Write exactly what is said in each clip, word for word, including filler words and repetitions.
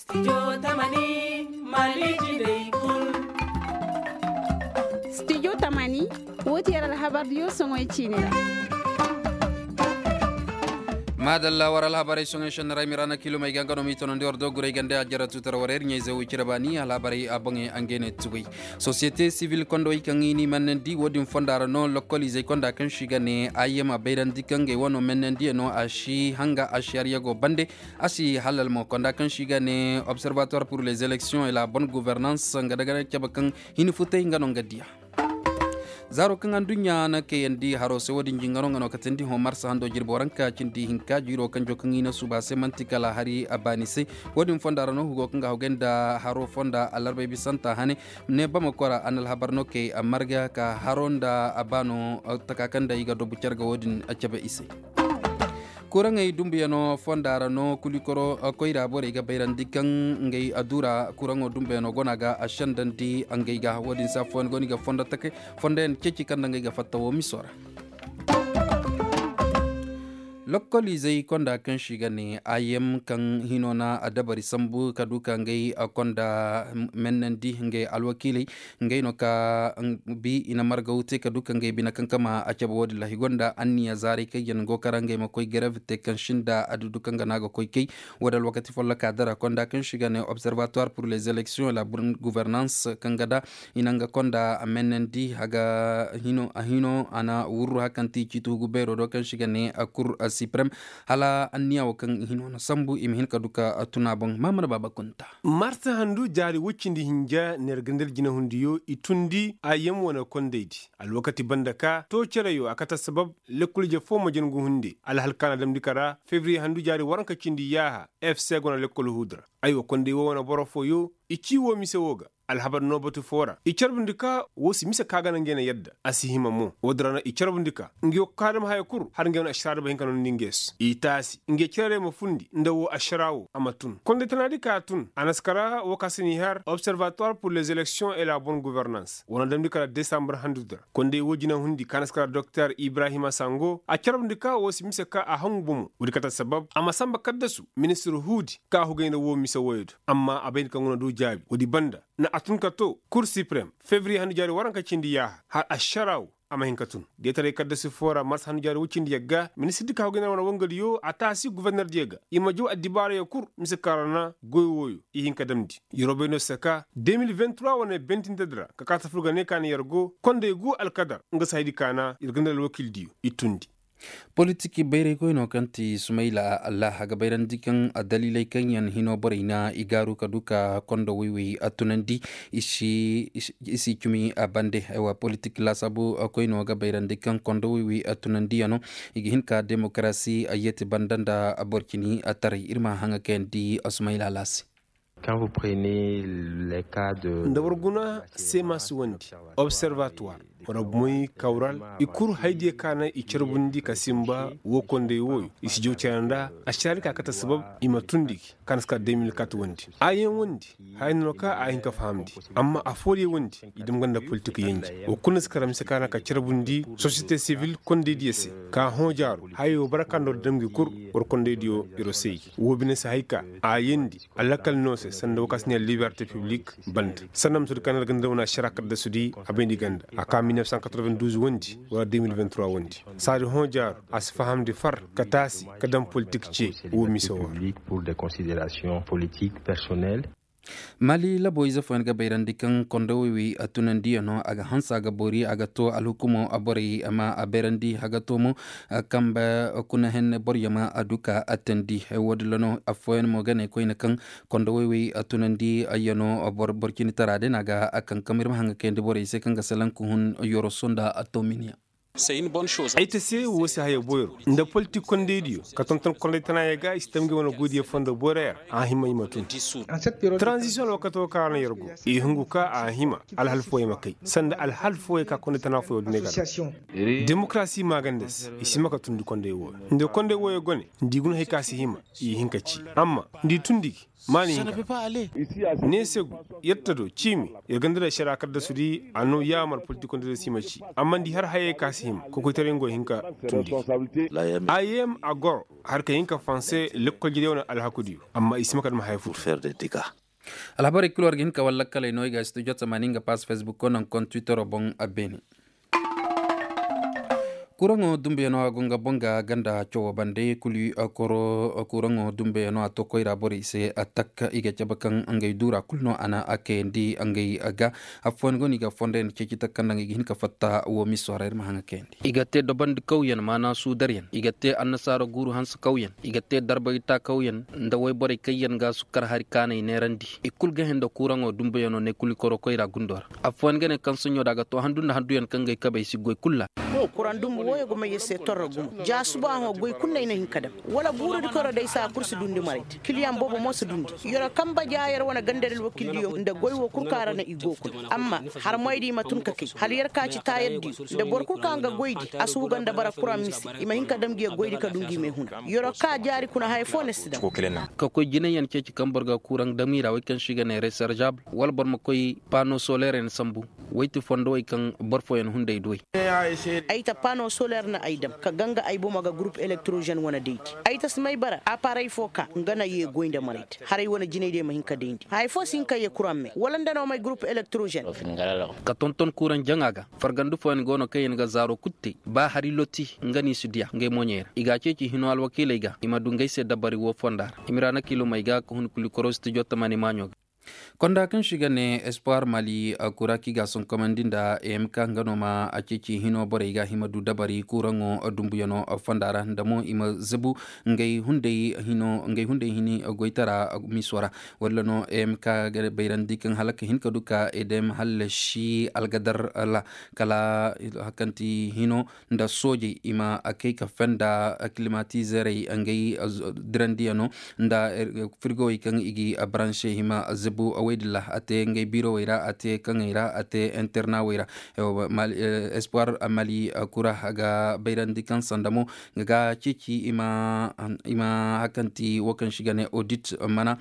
Studio Tamani Maliki Day Kun. Studio Tamani woti yara habar yo songoy chinira. madalla waral habarai songen shanara mirana kilo mai gangano mi tonon dior dogure gande ajara tutar warer nyeze wucirabani ala habarai abange angene tugui société civile kondo ikangini manendi wodin fondara no localiser konda kan shigane ayema bayran dikange wono menendi no ashi hanga ashariya go bande asi halal mo konda kan shigane observatoire pour les élections et la bonne gouvernance ngadaga cabakan hini futay ngano ngadia zaro kan dunya na kendi haro se wodi jingaro ngano katendi ho marsa hando jirbo ranka cindi hinka jiro kan jokangina suba semantikala hari abanise wodi fondara no hugo kan hogenda haro fonda alarbe bisanta hane ne bama kora anal habarno ke amarga ka haronda abano takakanda iga do bucarga wodi acabe ise kurangay dumbiyano fondara no kulikoro koyra bore ga bayrandi kan ngay adura kurango dumbiyano gonaga ashandandi angay ga wadin sa fon goni ga fonda take fonden ceci kan ngay ga fattawo misora localiser konda kan shigane ayem kan hinona adabari sambu kaduka ngay konda mennendi ngay alwakili ngay no ka bi ina marga ute kaduka ngay bina kankama acaba wodi lahi gonda anniya zari kay yan go karange ma koy gravité kan shinda adudu kanga naga koy kay wadal wakati folla kadara konda kan shigane observatoire pour les élections et la bonne gouvernance kangada inanga konda mennendi haga hino ahino ana wurru hakanti citu gubero do kan shigane akur siprem hala anniya wakan hino sambu im hin kaduka tunabon mamana baba kunta marta handu jari wuccindi hinja nergandel jina hundiyo itundi ayem wana kondeidi al wakati bandaka to cerayo akata sabab lekulje fo mo jengu hundi al halkana dam dikara février handu jari waranka cindi yaha fc gona lekol hudra aywa konde wona borofo yo ichi wo mise woga alhabar nobatu fora icarbundika wosi misa kagana ngena yadda asihima mo wodrana icarbundika ngiyo kadam hayakur har ngena ashara ba hinkano ninges itasi nge kire mo fundi ndawo asharawo amatun konde tanadika tun anaskara wakasini har observatoire pour les élections et la bonne gouvernance wona damdika décembre handudra konde wojina hundi kanaskara docteur Ibrahima Sango acarbundika wosi misa ka a hangbumu wudikata sabab amasamba kaddasu ministre hudi ka hugenda wo misa woydo amma abayn kangono do jabi wodi banda na atun kato cour suprême février hanu jari waranka cindi ya har asharaw ama hinkatun detare kadda si fora mars hanu jari wucindi yagga ministre dika hogena wana wongal yo atasi gouverneur diega ima jo adibara ya cour misikarana goyoyo i hinka damdi yorobe no saka deux mille vingt-trois wana bentindedra ka kata fulga ne kan yargo konde go alkadar nga saydi kana irgandal wakil diyo itundi politiki bayre ko no kanti sumaila allah haga bayran dikan dalilai kan yan hino borina igaru kaduka kondo wiwi atunandi ishi isi chumi abande wa politik la sabu ko no ga bayran dikan kondo wiwi atunandi ano igihin ka demokrasi ayete bandanda aborkini atari irma hanga kendi sumaila lasi. Quand vous prenez les cas de ndawarguna semas wandi observatoire wara moy kawral ikur haydi kana icerbundi kasimba wo konde woy isi jowcanda ashari ka kata sabab imatundi kanska deux mille quatre wandi ayen wandi hayno ka ayin ka famdi amma afori wandi idum ganda politique yenji o kunas karam se kana ka cerbundi société civile konde diese ka honjaru hayo barakando demgi kur wor konde dio irosey wo binesa hayka ayendi alakal no sanda wakasni liberté publique band sanam sur kanal ganda wana sharakat da sudi abendi ganda aka mille neuf cent quatre-vingt-douze wondi wala deux mille vingt-trois wondi sari honjar as faham de far katasi kadam politique ci wo miso pour des considérations politiques personnelles. Mali la boiza fo nga bayrandi kan kondo wi atunandi no aga hansa ga bori aga to alhukumo abori ama aberandi aga to mo kamba kuna hen boryama aduka atandi wodlono afoyen mo gane ko ina kan kondo wi atunandi ayano bor borkini tarade naga akan kamir hanga kende bori se kan gasalan ku hun yoro sonda atominia. C'est une bonne chose. Aïté c'est où c'est haye boyro. Nda politique konde dio. Ka tonton konde tana yega istamge wona godi fondo borer. A hima imatun. Transition lokato ka na yergo. E hungu ka a hima al halfo yemakai. Sanda al halfo ka konde tana fo yodnega. Démocratie magandes. Isima ka tundu konde wo. Nde konde wo gone. Ndigun hay ka si hima. I hinkaci. Amma ndi tundi mani ne segu yettado cimi e gandira sharakar da sudi anu yamar politique konde simaci. Amma ndi har haye ka asim ko ko tare ngo hinka tundi ayem agor har ka hinka français lekko jide wona alhakudi amma isma kan ma hayfu faire des dégâts alhabari kulor gin ka walla kala no ga studio tamaninga pass facebook konan kon twitter bon abeni kurango dumbe no agonga bonga ganda chowa bande kuli akoro kurango dumbe no atokoira bori se attack iga jabakan angay dura kulno ana akendi angay aga afon goni ga fonden cecita kanangi hin ka fatta wo misorer mahanga kendi igate do band kawyen mana su daryen igate annasaro guru hans kawyen igate darbayta kawyen ndaway bori kayyen ga sukar har kanay nerandi ikul ga hendo kurango dumbe no ne kuli koro koira gundor afon gene kansunyo daga to handunda handuyen kangay kabay sigoy kulla kuran dum woyo go maye se torro gum ja suba ho goy kunna ina hinkadam wala buru di koro dai sa kursi dundi marit kiliyan bobo mo su dundi yoro kamba jaayar wana gandel wakiliyo nda goy wo kurkara na igokul amma har moydi matun kake hal yar ka ci tayaddi da borku kanga goydi asu ganda bara kuran misi ima hinkadam giya goydi ka dungi me hun yoro ka jari kuna hay fone sida ko kelena ka koy jine yan ci kambarga kurang damira way kan shiga ne rechargeable wal bor ma koy panneau solaire en sambu wayti fondo way kan borfo en hunde doy aita panneau solaire na aidam ka ganga aibo maga groupe électrogène wana deiti aita smay bara appareil foka ngana ye goynde marit haray wana jineyde ma hinka dendi hay fo sinka ye kuramme wala ndano may groupe électrogène ka tonton kuran jangaga fargandu fon gono kayen ga zaro kutti ba hari loti ngani sudia ngay moñera iga ceci hino al wakile ga imadu ngay se dabari wo fondar imirana kilo may ga ko hun kuli korosti jotamani maño konda kan shiga ne espoir mali akura ki ga son komandinda em kan gano ma a ceci hino bore ga himadu dabari kurango dumbuyano fandara ndamo ima zebu ngay hunde hino ngay hunde hini goitara miswara wala no em ka ga bayrandi kan halaka hin ka duka edem halashi algadar la kala hakanti hino nda soje ima akay ka fenda climatiseur ngay drandiano nda frigo kan igi branche hima zebu awedilla ate ngay biro wira ate kangaira ate interna wira mal espoir mali kura ga bayrandi kan sandamo ga cici ima ima hakanti wakan shigane audit mana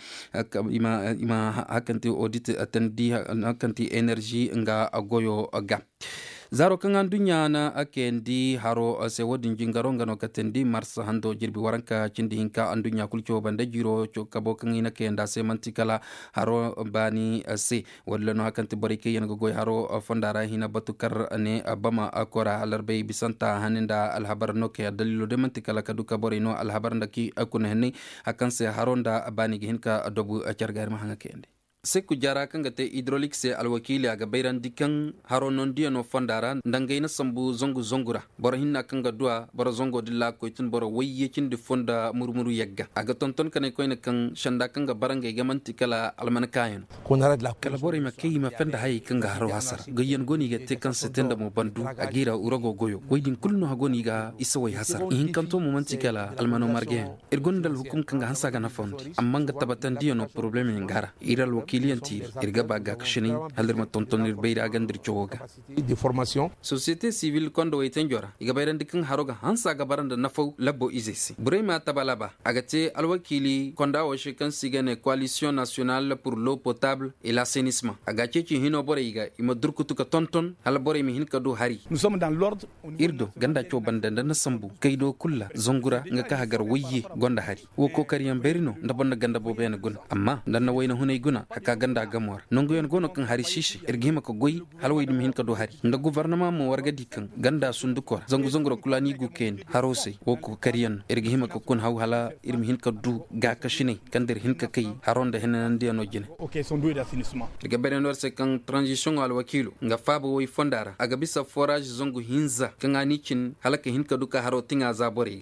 ima ima hakanti audit atandi hakanti energy nga agoyo ga zaro kan dunya na akendi haro se wodin jingaro ngano katendi mars hando jirbi waranka cindi hinka andunya kulcho banda jiro cho kabo kan ina kenda se mantikala haro bani se walla no hakanti barike yan goy haro fondara hina batukar ne bama akora alarbe bisanta haninda alhabar no ke dalilo de mantikala kaduka borino alhabar ndaki akuna henni hakan se haronda bani hinka dobu chargar ma hanga kendi seku jara kanga te hydraulique se alwakili aga bayran dikan haro non dia no fondara ndangayna sambu zongu zongura boro hinna kanga dua boro zongo dilla ko tun boro wayye cindi fonda murmuru yegga aga tonton kane koyna kan shanda kanga barangay gamanti kala alman kayen ko narad la kala boro ma kay ma fenda hay kanga haro hasar goyen goni ga te kan setenda mo bandu agira urago goyo waydin kulno hagoni ga isaway hasar in kanto mo manti kala almano margen ergondal hukum kanga hansa ga na fondi amma ga tabatan dia no problem ngara iral kiliyanti irga baga kshini halirma tontonir bayra gandir choga de formation société civile kondo itenjora iga bayran dikin haroga hansa ga baranda nafau labbo izesi burema tabalaba agate alwakili konda o shekan sigane coalition nationale pour l'eau potable et l'assainissement agache ci hino boreyga ima durkutu ka tonton hal borey mi hinka do hari nous sommes dans l'ordre irdo ganda cho banda na sambu kaydo kulla zongura nga ka hagar wayye gonda hari wo ko kariyam berino ndabonna ganda bo ben gun amma danna wayna hunay guna ka ganda gamor nongo yon gono kan hari shishi ergima ko goy halway dum hin ka do hari nda gouvernement mo warga dikan ganda sundukor zangu zangro kulani gu ken harose woko kariyan ergima ko kun haw hala irmi hin ka du ga ka shine kandir hin ka kay haronda henan dia no jine okay son do d'assainissement erga beren war se kan transition al wakilu nga fabo way fondara aga bisa forage zangu hinza kan ani cin halaka hin ka du ka haro tinga zabori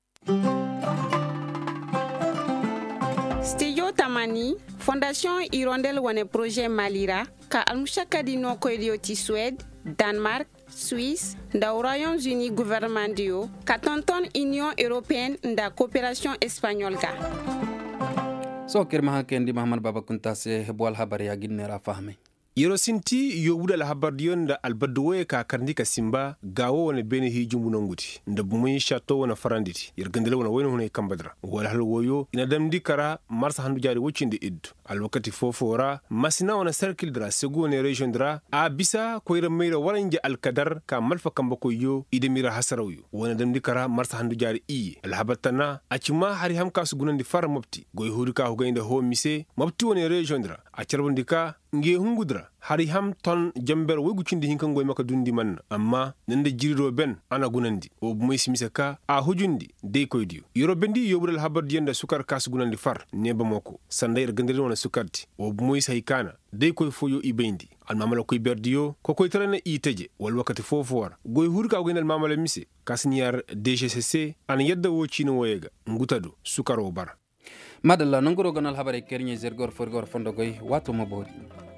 Studio Tamani, Fondation Hirondelle wane projet Malira, ka almushaka di no koylioti Suède, Danemark, Suisse, nda Royaumes-Unis gouvernement dio, ka tonton Union Européenne nda coopération espagnole ga. So kirma kendi Muhammad Baba Kunta se hebwal habari ya ginera fahme. yero sinti yo wuda la habardiyon da albaddowe ka karndi ka simba gawo wona bene hi jumbu nanguti nda bumuyi chateau wona faranditi yergandele wona wayno hono kambadra wala hal woyo ina damdi kara marsa handu jari wucinde iddu al wakati fofora masina wona circle dra segu ne region dra a bisa ko yira meira waranje al kadar ka malfa kamba ko yo idemira hasarawi wona damdi kara marsa handu jari i al habatana acima hari ham ka sugunandi far mopti goy hudu ka hugande ho mise mopti wona region dra a charbundika nge hungudra hari ham ton jamber wegu cindi hinkan goy maka dundi man amma nende jiriro ben ana gunandi o moy simise ka a hujundi de koydiyo yoro bendi yobul habar dienda sukar kas gunandi far neba moko sanda ir gandere wona sukarti o moy saykana de koy foyo ibendi al mamala koy berdiyo ko koy tarane iteje wal wakati fofo war goy hurka goynal mamala mise kasniyar D G C C an yedda wo chino woyega ngutado sukaro bar madalla nangoro ganal habare kernye zergor forgor fondogoy wato mabori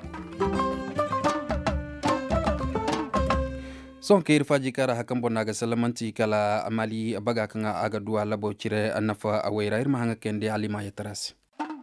son kayir faji kara hakan bonaga salamanti kala amali baga kanga aga duwa labo cire anafa awayra irma hanga kende alima ya tarasi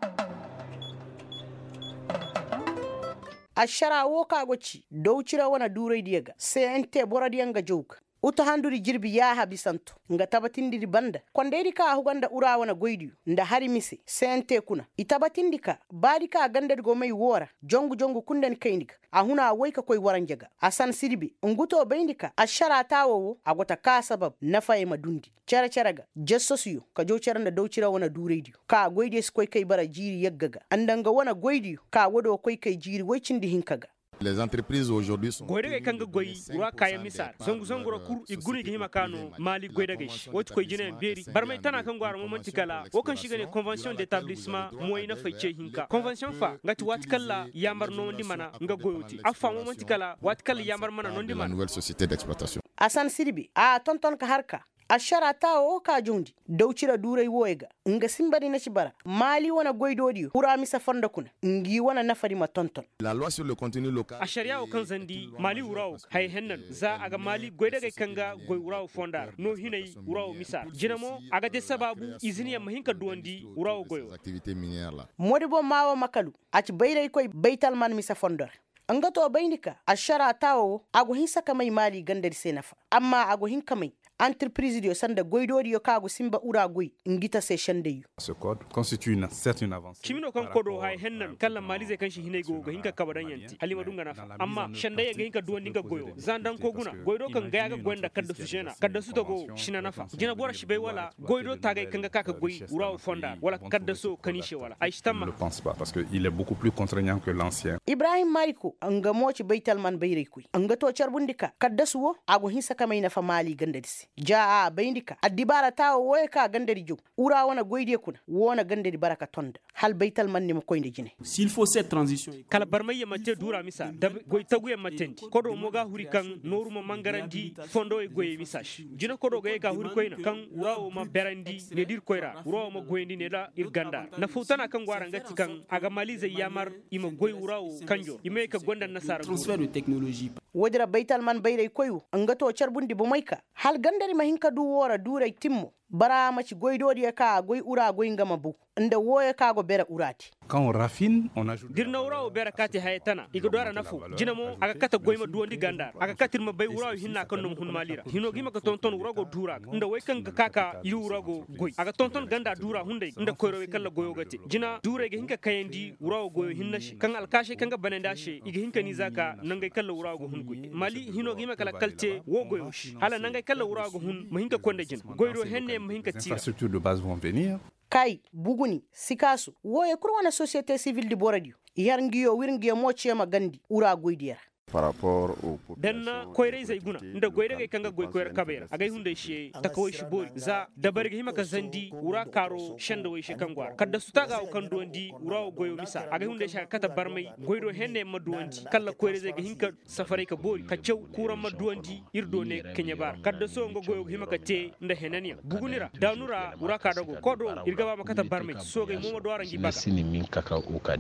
ashara wo ka goci dow cira wana duray diyaga sente bora diyanga jowka uta handuri jirbi ya habisanto nga tabatindiri banda konderi ka huganda ura wana goydiyo nda hari mise sente kuna itabatindi ka badi ka gandar go mai wora jongu jongu kundan kaindika ahuna waika koy waranjaga asan sirbi nguto bayindika ashara tawo agota ka sabab nafaye madundi cara caraga jassosiyo ka jo caranda dowcira wana durediyo ka goydes koy kay bara jiri yaggaga andanga wana goydiyo ka wodo koy kay jiri waycindi hinkaga. Les entreprises aujourd'hui sont goyde kanga goyi ura kaya misar zongu zongu ra kur iguni gi makano mali goyda gish wot koy jine beri barmay tana kan gwar momenti kala o kan shigane convention d'établissement moyna fayce hinka convention fa ngati wat kala yamar no ndi mana nga goyoti afa momenti kala wat kala yamar mana no ndi mana nouvelle société d'exploitation. Asan sirbi a tonton ka harka ashara tawo ka jundi dowcira duray woyga nga simbari na cibara mali wana goydodi ura misa fonda kuna ngi wana nafari ma tonton. La loi sur le contenu local a sharia o kan zandi mali urawo hay hennan za aga mali goyda ga kanga goy urawo fondar no hinay urawo misar jinamo aga de sababu izini ya mahinka duwandi urawo goyo activités minières là. Modibo mawo makalu ati bayray koy baytal man misa fondar angato baynika ashara tawo ago hinsa kamay mali gandar senafa amma ago hin kamay entreprise dio sanda goydodi yo kago simba ura goy ngita se shande. Ce code constitue une certaine avancée. Kimino kan kodo hay hennan kala malize kan shi hinay go ga hinka kabadan yanti halima dunga nafa amma shande ya ga hinka duwan dinga goyo zandan ko guna goydo kan ga ga gwanda kadda su shena kadda su to go shina nafa jina bora shi bai wala goydo tagay kanga kaka goy ura fonda wala kadda so kanishe wala ay stamma. Je ne pense pas parce que il est beaucoup plus contraignant que l'ancien. Ibrahim Mariko anga moci baital man bayre kuy anga to charbundika kadda suwo ago hinsa kamay nafa mali gandadisi jaa bayndika addibara tawo woy ka gandari jog ura wana goyde kuna wona gandari baraka tonda hal baytal man ni mo koyde jine. S'il faut cette transition kala barmay matte dura misa dab goy tagu mattendi kodo moga huri kan noruma mangarandi fondo e goy misage jina kodo goy ka huri koyna kan urawo ma berandi ne dir koyra urawo ma goyndi ne da irganda na futana kan gwara ngati kan aga malize yamar ima goy urawo kanjo ime ka gonda nasara transfert de technologie wodira baytal man bayre koyu anga to charbundi bo mayka hal gandari mahinka du wora duray timmo bara maci goydodi ka goy ura goy ngama bu nda woya ka go bera urati. Quand on raffine, on ajoute dirna urawo bera kati haytana igo dora nafu jinamo aga kata goyma duwandi gandar aga katirma bay urawo hinna kan no hun malira hino gima ka tonton urago dura nda way kan kaka yu urago goy aga tonton ganda dura hunde nda koyro kala goyo gati jina dure ga hinka kayandi urawo goyo hinna shi kan alkashe kan ga bananda shi iga hinka ni zaka nangay kala urago hun goy mali hino gima kala kalte wo goyo shi hala nangay kala urago hun mahinka konde jina goyro henne mahinka tira infrastructures de base vont venir. Kai buguni sikasu woye kurwana société civile di boradio yar ngiyo wirngiyo mochema gandi ura goydiyara par rapport au danna koyre zai guna nda goyre ga kanga goy koyre kabera agay hunde shi takawoy shi bori za dabar ga himaka zandi ura karo shanda way shi kangwar kadda sutaga o kan dondi ura goyo misa agay hunde shi kata barmai goyro henne maduwanti kala koyre zai ga hinka safare ka bori ka cew kura maduwanti irdo ne kenya bar kadda so ngo goyo himaka te nda henania bugunira danura ura ka dago kodo irga ba makata barmai so ga momo do arangi baga sini min kaka ukadi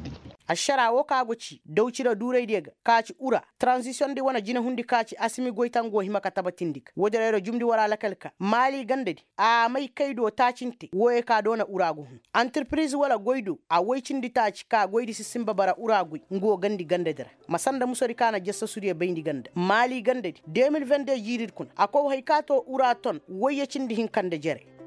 ashara wo ka goci daucira durai diga kaci ura transition di wana jina hundi kaci asimi goitango hima katabatindik wodere jumdi wara lakalka mali gandadi a mai kaido tacinte woye ka dona uragu entreprise wala goido a woicindi taci ka goidi sisimba bara uragu ngo gandi gandadara masanda musori kana jessa suriya bayndi ganda mali gandadi deux mille vingt-deux yirid kun ako hay kato ura ton woye cindi hinkande jere